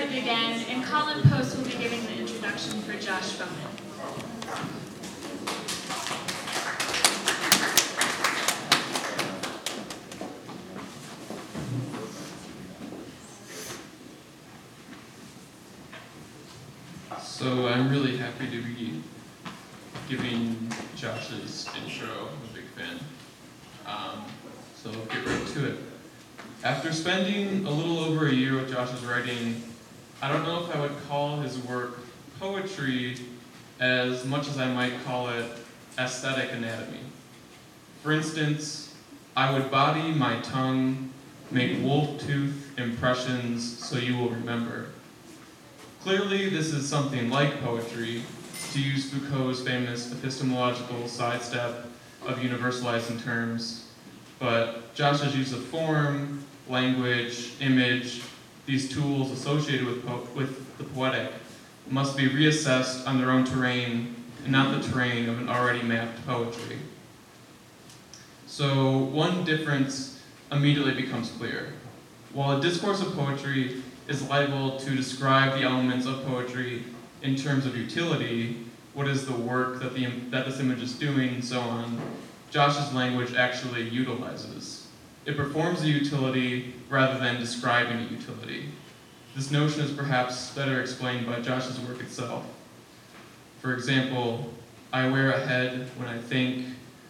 started again, and Colin Post will be giving the introduction for Josh Bowman. So I'm really happy to be giving Josh's intro. I'm a big fan. So I'll get right to it. After spending a little over a year with Josh's writing, I don't know if I would call his work poetry as much as I might call it aesthetic anatomy. For instance, I would body my tongue, make wolf tooth impressions so you will remember. Clearly, this is something like poetry, to use Foucault's famous epistemological sidestep of universalizing terms, but Josh's use of form, language, image, these tools associated with the poetic, must be reassessed on their own terrain and not the terrain of an already mapped poetry. So one difference immediately becomes clear. While a discourse of poetry is liable to describe the elements of poetry in terms of utility, what is the work that this image is doing, and so on, Josh's language actually utilizes. It performs a utility rather than describing a utility. This notion is perhaps better explained by Josh's work itself. For example, I wear a head when I think,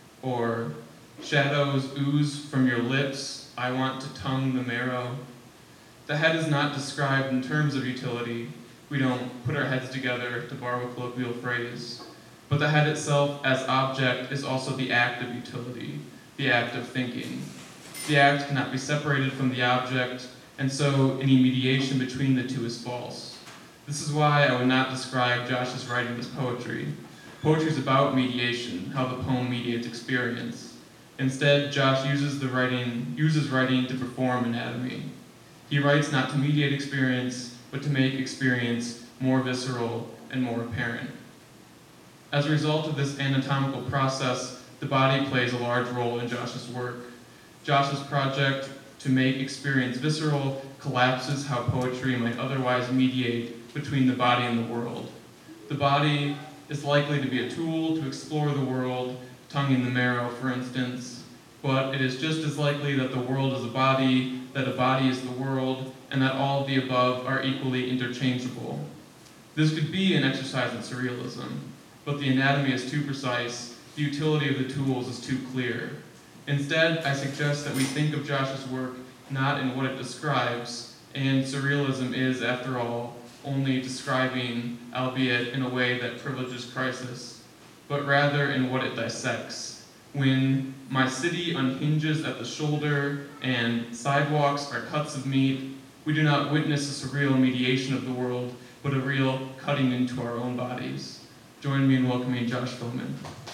or shadows ooze from your lips, I want to tongue the marrow. The head is not described in terms of utility. We don't put our heads together, to borrow a colloquial phrase. But the head itself as object is also the act of utility, the act of thinking. The act cannot be separated from the object, and so any mediation between the two is false. This is why I would not describe Josh's writing as poetry. Poetry is about mediation, how the poem mediates experience. Instead, Josh uses writing to perform anatomy. He writes not to mediate experience, but to make experience more visceral and more apparent. As a result of this anatomical process, the body plays a large role in Josh's work. Josh's project to make experience visceral collapses how poetry might otherwise mediate between the body and the world. The body is likely to be a tool to explore the world, tonguing the marrow, for instance, but it is just as likely that the world is a body, that a body is the world, and that all of the above are equally interchangeable. This could be an exercise in surrealism, but the anatomy is too precise, the utility of the tools is too clear. Instead, I suggest that we think of Josh's work not in what it describes, and surrealism is, after all, only describing, albeit in a way that privileges crisis, but rather in what it dissects. When my city unhinges at the shoulder and sidewalks are cuts of meat, we do not witness a surreal mediation of the world, but a real cutting into our own bodies. Join me in welcoming Josh Bowman.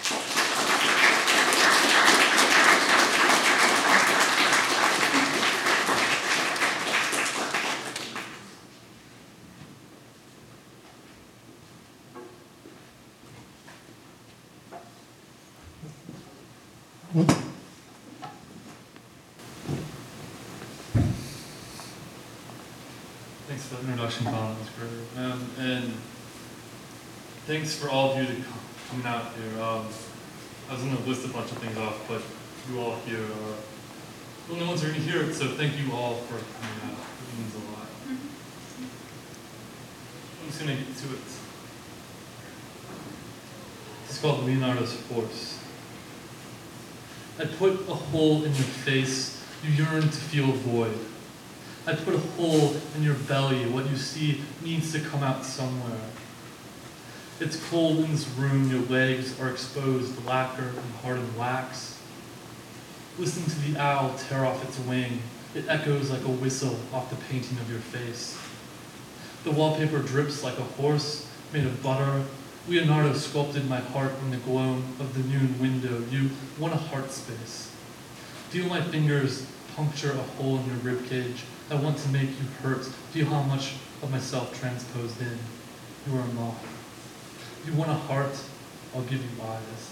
Thanks for the introduction, Colin. That's great. And thanks for all of you coming out here. I was going to list a bunch of things off, but you all here are the only ones who are going to hear it, so thank you all for coming out. It means a lot. I'm just going to get to it. This is called Leonardo's Force. I put a hole in your face, you yearn to feel void. I put a hole in your belly, what you see needs to come out somewhere. It's cold in this room, your legs are exposed, lacquer and hardened wax. Listen to the owl tear off its wing, it echoes like a whistle off the painting of your face. The wallpaper drips like a horse made of butter. Leonardo sculpted my heart in the glow of the noon window. You want a heart space. Feel my fingers puncture a hole in your ribcage. I want to make you hurt. Feel how much of myself transposed in. You are a moth. You want a heart, I'll give you eyes.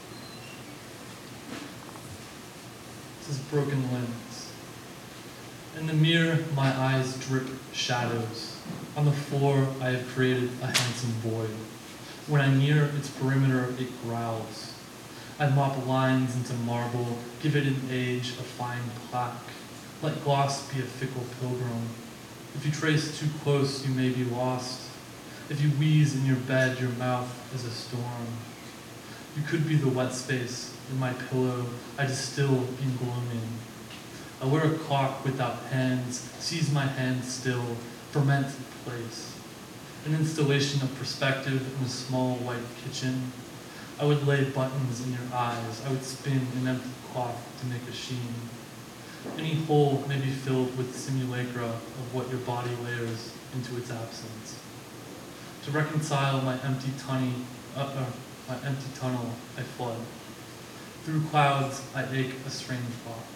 This is broken limbs. In the mirror, my eyes drip shadows. On the floor, I have created a handsome void. When I near its perimeter, it growls. I mop lines into marble, give it an age, a fine plaque. Let gloss be a fickle pilgrim. If you trace too close, you may be lost. If you wheeze in your bed, your mouth is a storm. You could be the wet space in my pillow, I distill in gloaming. I wear a clock without hands, seize my hands still, ferment place. An installation of perspective in a small white kitchen. I would lay buttons in your eyes. I would spin an empty cloth to make a sheen. Any hole may be filled with simulacra of what your body layers into its absence. To reconcile my empty tunnel, I flood. Through clouds, I ache a strange walk.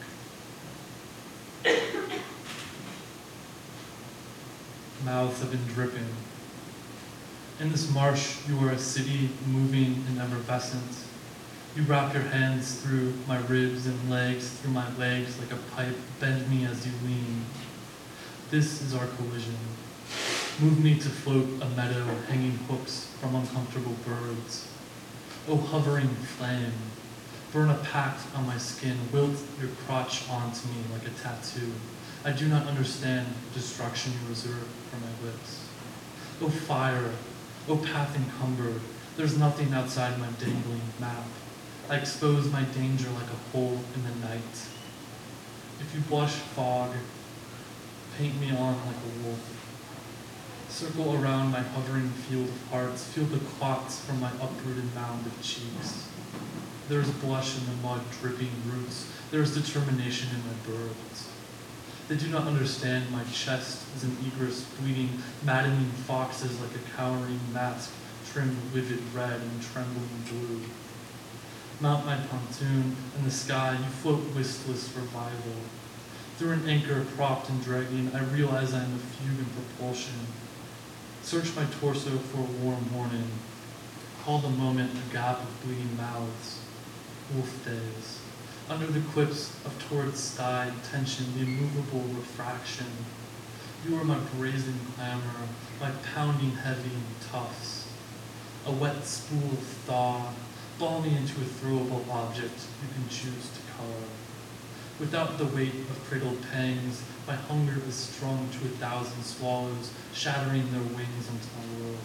Mouths have been dripping. In this marsh, you are a city moving and effervescent. You wrap your hands through my ribs and legs, through my legs like a pipe, bend me as you lean. This is our collision. Move me to float a meadow, hanging hooks from uncomfortable birds. Oh, hovering flame, burn a pact on my skin, wilt your crotch onto me like a tattoo. I do not understand the destruction you reserve for my lips. Oh, fire, oh, path encumbered, there's nothing outside my dangling map. I expose my danger like a hole in the night. If you blush fog, paint me on like a wolf. Circle around my hovering field of hearts, feel the clots from my uprooted mound of cheeks. There is blush in the mud dripping roots. There is determination in my birds. They do not understand my chest is an egress bleeding, maddening foxes like a cowering mask trimmed vivid red and trembling blue. Mount my pontoon, in the sky you float listless revival. Through an anchor propped and dragging, I realize I am a fugue in propulsion. Search my torso for a warm morning. Call the moment a gap of bleeding mouths. Wolf days. Under the cliffs of torrid sky tension, the immovable refraction. You are my brazen clamor, my pounding heavy tufts. A wet spool of thaw, ball me into a throwable object you can choose to color. Without the weight of cradled pangs, my hunger is strung to 1,000 swallows, shattering their wings into my world.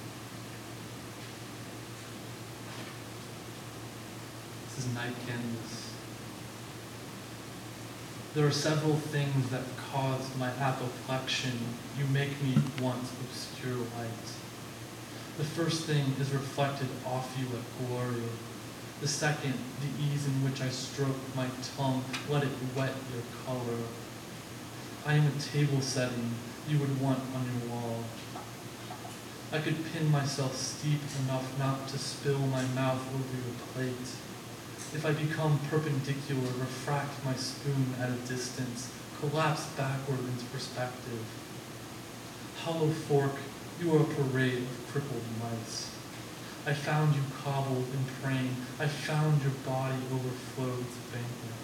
This is night canvas. There are several things that cause my apoplexion. You make me want obscure light. The first thing is reflected off you at glory. The second, the ease in which I stroke my tongue, let it wet your color. I am a table setting you would want on your wall. I could pin myself steep enough not to spill my mouth over your plate. If I become perpendicular, refract my spoon at a distance, collapse backward into perspective. Hollow fork, you are a parade of crippled mice. I found you cobbled and praying. I found your body overflowed to banquet.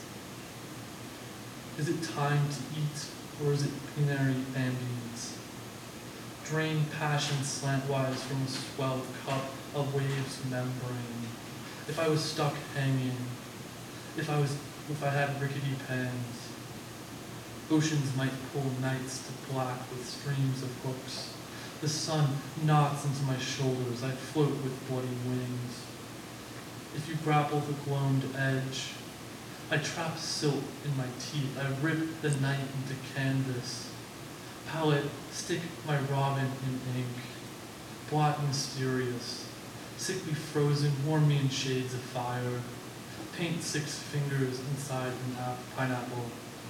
Is it time to eat, or is it plenary ambience? Drain passion slantwise from a swelled cup, a wave's membrane. If I was stuck hanging, if I had rickety pans, oceans might pull nights to black with streams of hooks. The sun knots into my shoulders, I float with bloody wings. If you grapple the gloomed edge, I trap silt in my teeth, I rip the night into canvas. Palette, stick my robin in ink, blot mysterious, sickly frozen, warm me in shades of fire. Paint 6 fingers inside an pineapple.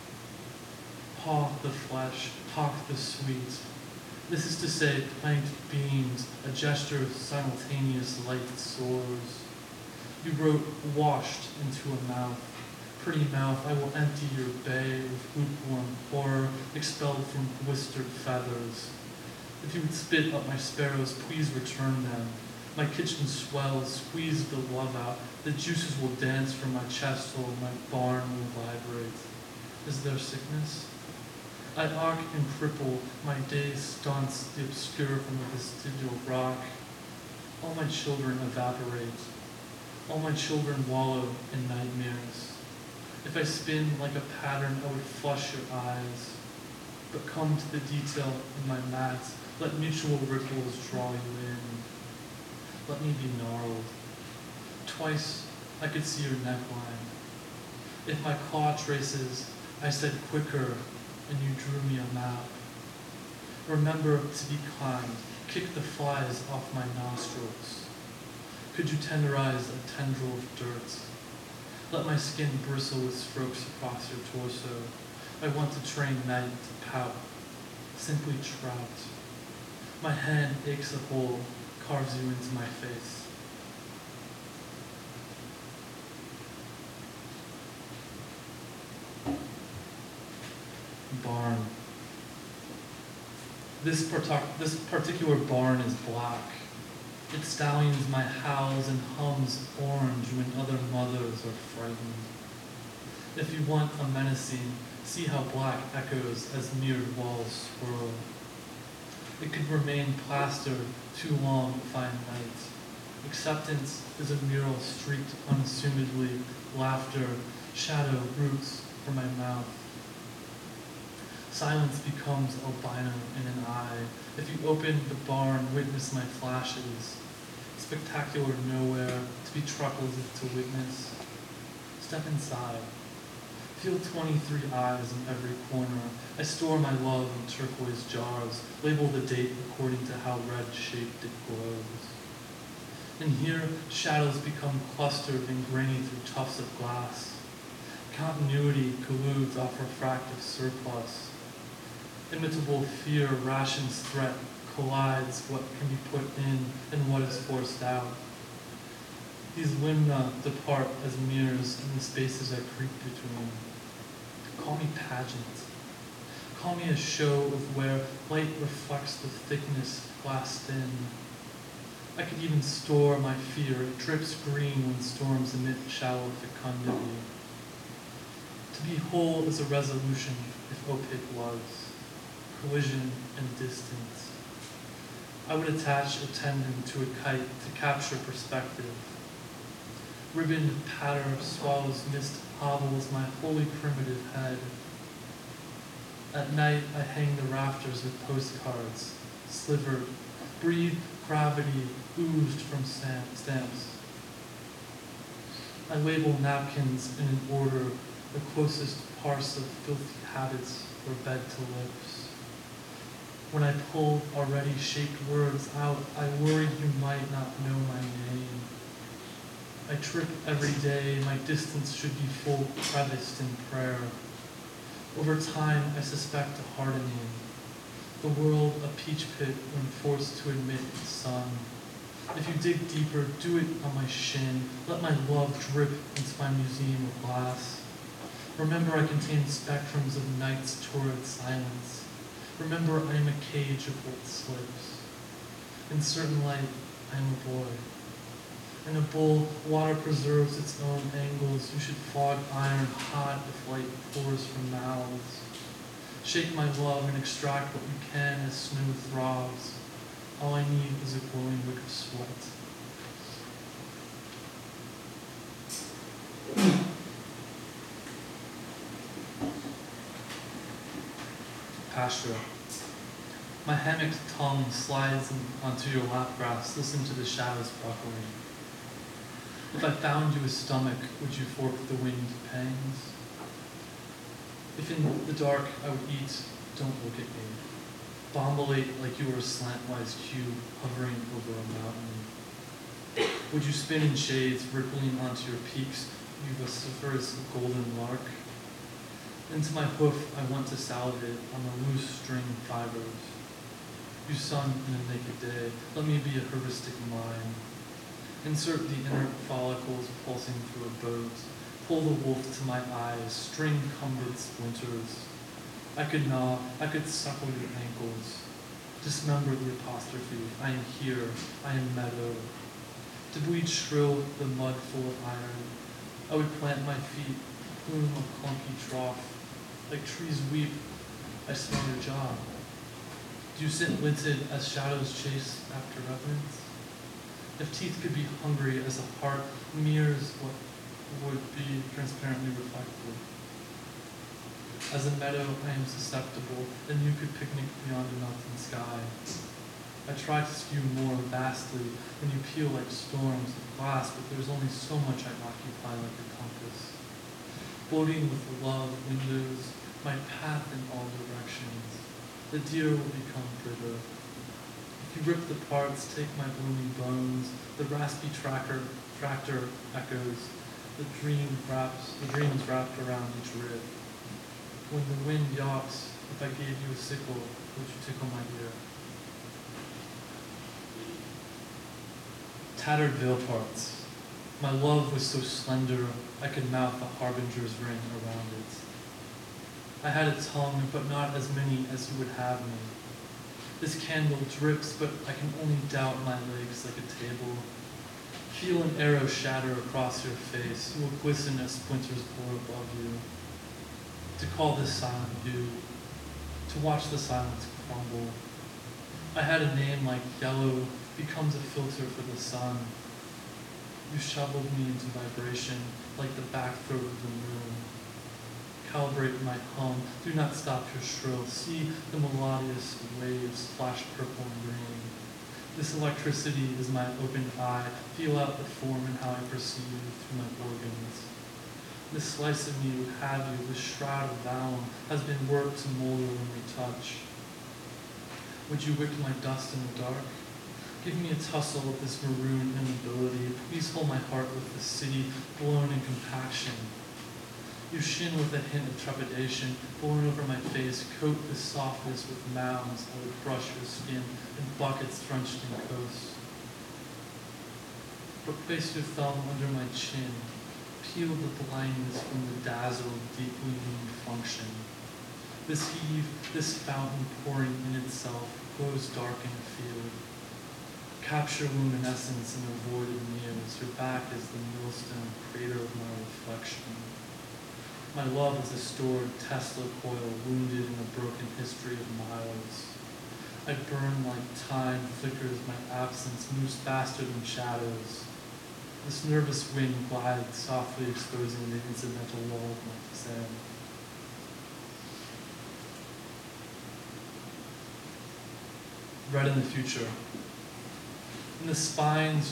Paw the flesh, talk the sweet. This is to say, planked beams, a gesture of simultaneous light soars. You wrote, washed into a mouth. Pretty mouth, I will empty your bay with lukewarm horror, expelled from blistered feathers. If you would spit up my sparrows, please return them. My kitchen swells, squeeze the love out. The juices will dance from my chest hole, my barn will vibrate. Is there sickness? I arc and cripple, my day stunts the obscure from the vestigial rock. All my children evaporate. All my children wallow in nightmares. If I spin like a pattern, I would flush your eyes. But come to the detail in my mats. Let mutual ripples draw you in. Let me be gnarled. Twice I could see your neckline. If my claw traces, I said quicker, and you drew me a map. Remember to be kind. Kick the flies off my nostrils. Could you tenderize a tendril of dirt? Let my skin bristle with strokes across your torso. I want to train night to pout. Simply trout. My hand aches a hole, carves you into my face. Barn. This particular barn is black. Its stallions might howls and hums orange when other mothers are frightened. If you want a menacing, see how black echoes as mirrored walls swirl. It could remain plaster too long to find night. Acceptance is a mural streaked unassumedly, laughter, shadow, roots from my mouth. Silence becomes albino in an eye. If you open the barn, witness my flashes. Spectacular nowhere, to be truckled to witness. Step inside. Feel 23 eyes in every corner. I store my love in turquoise jars. Label the date according to how red-shaped it glows. And here, shadows become clustered and grainy through tufts of glass. Continuity colludes off refractive surplus. Imitable fear rations threat, collides what can be put in and what is forced out. These limna depart as mirrors in the spaces I creep between. Call me pageant. Call me a show of where light reflects the thickness glassed in. I could even store my fear. It drips green when storms emit shallow fecundity. To be whole is a resolution if opaque was. Collision and distance. I would attach a tendon to a kite to capture perspective. Ribboned patter of swallows mist hobbles my wholly primitive head. At night I hang the rafters with postcards, slivered, breathe gravity oozed from stamps. I label napkins in an order, the closest parse of filthy habits for bed to lips. When I pull already shaped words out, I worry you might not know my name. I trip every day, my distance should be full creviced in prayer. Over time, I suspect a hardening. The world a peach pit when forced to admit the sun. If you dig deeper, do it on my shin. Let my love drip into my museum of glass. Remember I contain spectrums of night's torrid silence. Remember I am a cage of what slips. In certain light, I am a boy. In a bowl, water preserves its own angles. You should fog iron hot if light pours from mouths. Shake my love and extract what you can as snow throbs. All I need is a glowing wick of sweat. Pasture. My hammocked tongue slides onto your lap grass. Listen to the shadows buckling. If I found you a stomach, would you fork the winged pangs? If in the dark I would eat, don't look at me. Bombilate like you were a slantwise cube hovering over a mountain. Would you spin in shades, rippling onto your peaks, you vociferous golden lark? Into my hoof I want to salivate on the loose string fibers. You sun in a naked day, let me be a heuristic mind. Insert the inert follicles pulsing through a boat. Pull the wolf to my eyes, string-cumbered splinters. I could gnaw, I could suckle your ankles. Dismember the apostrophe. I am here, I am meadow. To bleed shrill the mud full of iron. I would plant my feet, plume a clunky trough. Like trees weep, I smell your jaw. Do you sit linted as shadows chase after revenants? If teeth could be hungry as a heart mirrors what would be transparently reflected. As a meadow, I am susceptible, and you could picnic beyond a melting sky. I try to skew more vastly when you peel like storms of glass, but there's only so much I occupy like a compass. Floating with love windows, my path in all directions. The deer will become brittle. If you rip the parts, take my blooming bones, the raspy tractor echoes, the dreams wrapped around each rib. When the wind yawps, if I gave you a sickle, would you tickle my ear? Tattered veil parts. My love was so slender, I could mouth a harbinger's ring around it. I had a tongue, but not as many as you would have me. This candle drips, but I can only doubt my legs like a table. Feel an arrow shatter across your face. You will glisten as splinters pour above you. To call this silent you, to watch the silence crumble. I had a name like yellow, becomes a filter for the sun. You shoveled me into vibration like the back throat of the moon. Calibrate my hum, do not stop your shrill. See the melodious waves flash purple and green. This electricity is my opened eye. Feel out the form and how I perceive you through my organs. This slice of me would have you, this shroud of vellum has been worked to mold you when we touch. Would you wick my dust in the dark? Give me a tussle of this maroon immobility. Please hold my heart with the city blown in compaction. You shin with a hint of trepidation, borne over my face, coat this softness with mounds that would crush your skin in buckets drenched in coast. But place your thumb under my chin, peel the blindness from the dazzle of deep gleaming function. This heave, this fountain pouring in itself, glows dark in a field. Capture luminescence in avoided mirrors. Your back is the millstone crater of my reflection. My love is a stored Tesla coil wounded in a broken history of miles. I burn like time flickers, my absence moves faster than shadows. This nervous wind glides softly exposing the incidental wall of my facade. Read in the future. In the spines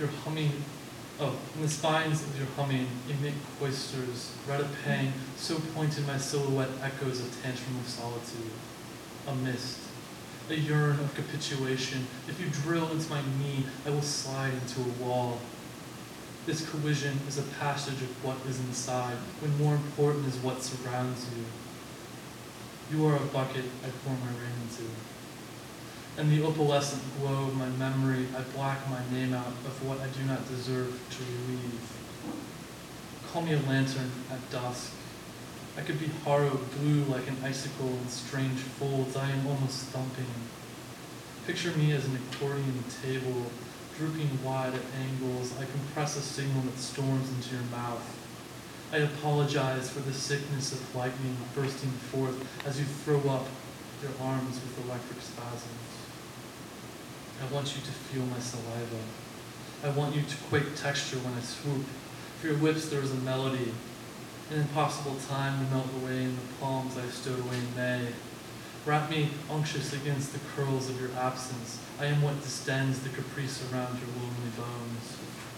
of your humming, emit cloisters, read a pang, so pointed my silhouette echoes a tantrum of solitude. A mist, a yearn of capitulation. If you drill into my knee, I will slide into a wall. This collision is a passage of what is inside, when more important is what surrounds you. You are a bucket I pour my rain into. In the opalescent glow of my memory, I black my name out of what I do not deserve to relieve. Call me a lantern at dusk. I could be harrowed blue like an icicle in strange folds. I am almost thumping. Picture me as an accordion table, drooping wide at angles. I compress a signal that storms into your mouth. I apologize for the sickness of lightning bursting forth as you throw up your arms with electric spasms. I want you to feel my saliva. I want you to quake texture when I swoop. For your lips there is a melody, an impossible time to melt away in the palms I stowed away in May. Wrap me unctuous against the curls of your absence. I am what distends the caprice around your lonely bones.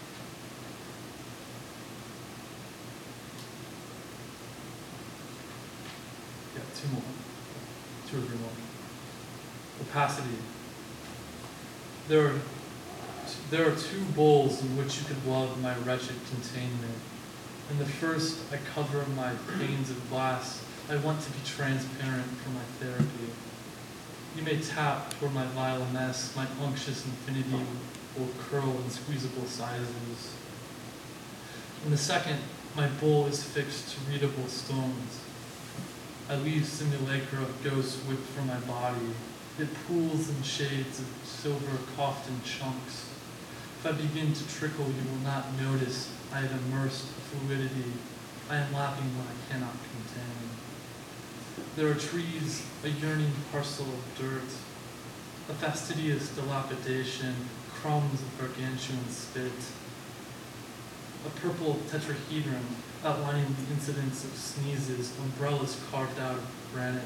Yeah, two or three more. Opacity. There are two bowls in which you could love my wretched containment. In the first, I cover my panes of glass. I want to be transparent for my therapy. You may tap toward my vile mess. My unctuous infinity will curl in squeezable sizes. In the second, my bowl is fixed to readable stones. I leave simulacra of ghosts whipped from my body. It pools in shades of silver coughed in chunks. If I begin to trickle, you will not notice I have immersed fluidity. I am lapping what I cannot contain. There are trees, a yearning parcel of dirt, a fastidious dilapidation, crumbs of gargantuan spit, a purple tetrahedron outlining the incidence of sneezes, umbrellas carved out of granite.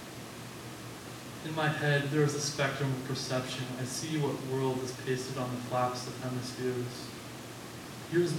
In my head, there is a spectrum of perception. I see what world is pasted on the flaps of hemispheres. Here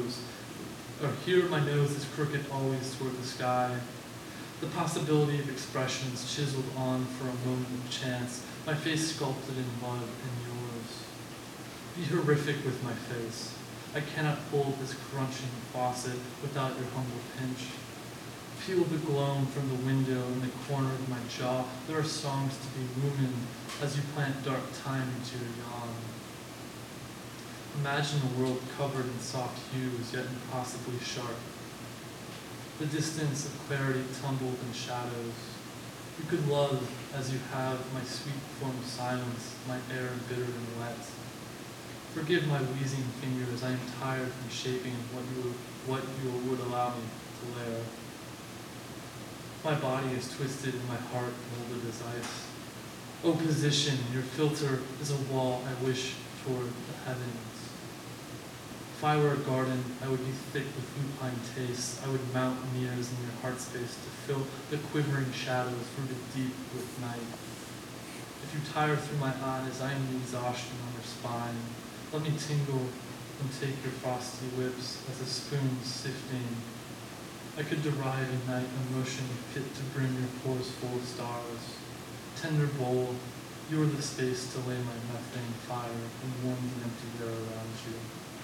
my nose is crooked always toward the sky. The possibility of expressions chiseled on for a moment of chance, my face sculpted in mud and yours. Be horrific with my face. I cannot hold this crunching faucet without your humble pinch. Feel the gloam from the window in the corner of my jaw. There are songs to be rumined as you plant dark time into your yawn. Imagine a world covered in soft hues, yet impossibly sharp. The distance of clarity tumbled in shadows. You could love as you have my sweet form of silence, my air bitter and wet. Forgive my wheezing fingers, I am tired from shaping what you would allow me to layer. My body is twisted and my heart molded as ice. O position, your filter is a wall I wish toward the heavens. If I were a garden, I would be thick with lupine tastes. I would mount mirrors in your heart space to fill the quivering shadows rooted deep with night. If you tire through my eyes, I am the exhaustion on your spine. Let me tingle and take your frosty whips as a spoon sifting. I could derive a night emotion fit to brim your pores full of stars. Tender bowl, you are the space to lay my methane fire and warm the empty air around you.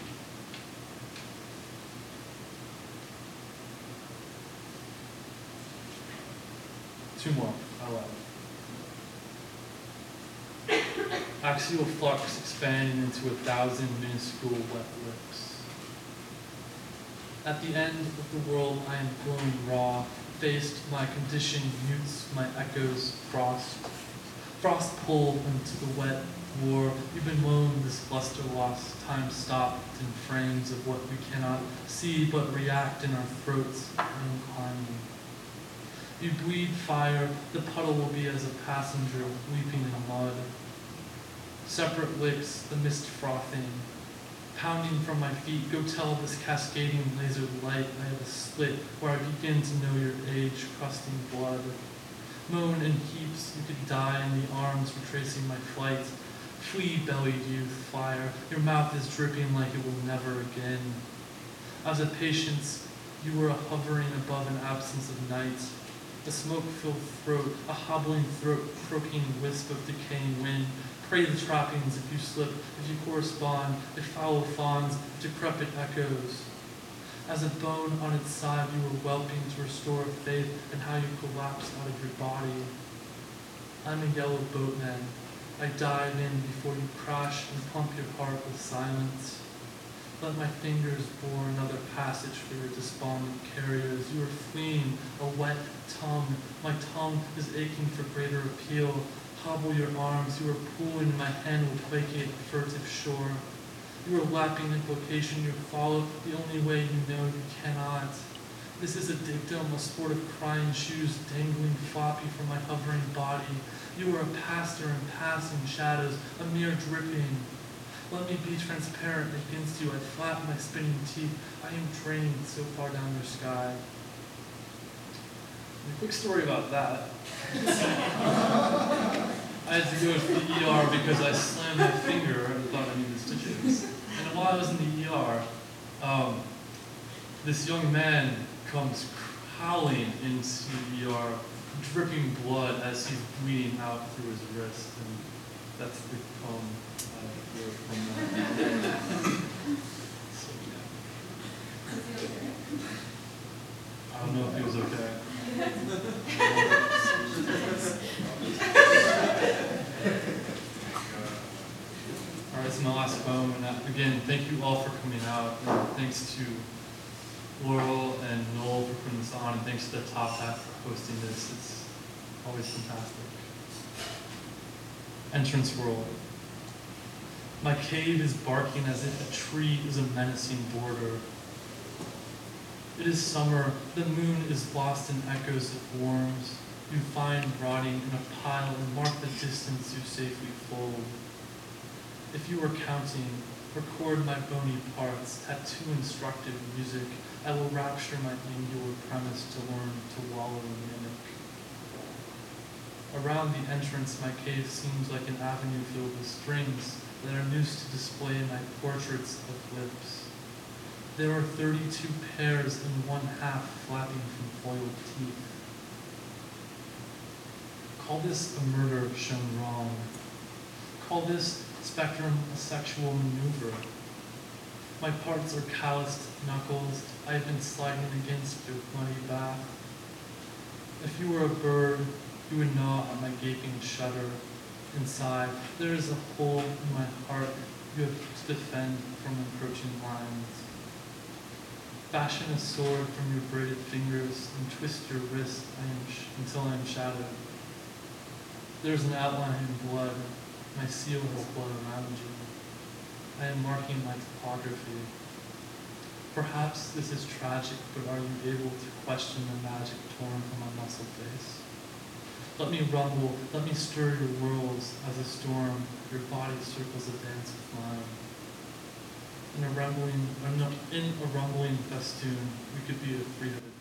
Two more, I love. Axial flux expanding into 1,000 minuscule wet lips. At the end of the world I am glowing raw, faced my condition mutes my echoes, frost pulled into the wet war. You've been mown this luster lost, time stopped in frames of what we cannot see but react in our throats. I am climbing. You bleed fire, the puddle will be as a passenger weeping in mud. Separate licks, the mist frothing, pounding from my feet. Go tell this cascading laser light I have a slit where I begin to know your age, crusting blood. Moan in heaps, you could die in the arms retracing my flight. Flea-bellied youth, fire, your mouth is dripping like it will never again. As a patience, you were hovering above an absence of night. A smoke-filled throat, a hobbling throat, croaking wisp of decaying wind. Pray the trappings if you slip, if you correspond, if foul fawns, if decrepit echoes. As a bone on its side, you were whelping to restore faith in how you collapse out of your body. I'm a yellow boatman. I dive in before you crash and pump your heart with silence. Let my fingers bore another passage for your despondent carriers. You are fleeing a wet tongue. My tongue is aching for greater appeal. Hobble your arms. You are pulling my hand will placate a furtive shore. You are lapping implication. You follow the only way you know you cannot. This is a dictum, a sport of crying shoes dangling floppy from my hovering body. You are a pastor in passing shadows, a mere dripping. Let me be transparent against you. I flap my spinning teeth. I am trained so far down your sky. A quick story about that. I had to go to the ER because I slammed my finger and thought I needed stitches. And while I was in the ER, this young man comes howling into the ER, dripping blood as he's bleeding out through his wrist. And that's the poem I wrote from that. So, yeah. I don't know if he was okay. All right, it's my last poem, and again, thank you all for coming out, and thanks to Laurel and Noel for putting this on, and thanks to the Top Hat for hosting this. It's always fantastic. Entrance World. My cave is barking as if a tree is a menacing border. It is summer, the moon is lost in echoes of worms. you find rotting in a pile and mark the distance you safely fold. If you were counting, record my bony parts, tattoo instructive music. I will rapture my angular premise to learn to wallow and mimic. Around the entrance, my cave seems like an avenue filled with strings that are noosed to display my portraits of lips. There are 32 pairs and 1/2 flapping from foiled teeth. Call this a murder shown wrong. Call this spectrum a sexual maneuver. My parts are calloused knuckles I have been sliding against your muddy bath. If you were a bird, you would gnaw at my gaping shudder. Inside, there is a hole in my heart you have to defend from encroaching lines. Fashion a sword from your braided fingers and twist your wrist until I am shattered. There is an outline in blood. My seal has blood around you. I am marking my topography. Perhaps this is tragic, but are you able to question the magic torn from my muscle face? Let me rumble, let me stir your worlds as a storm, your body circles a dance of mine. In a rumbling festoon, we could be a 300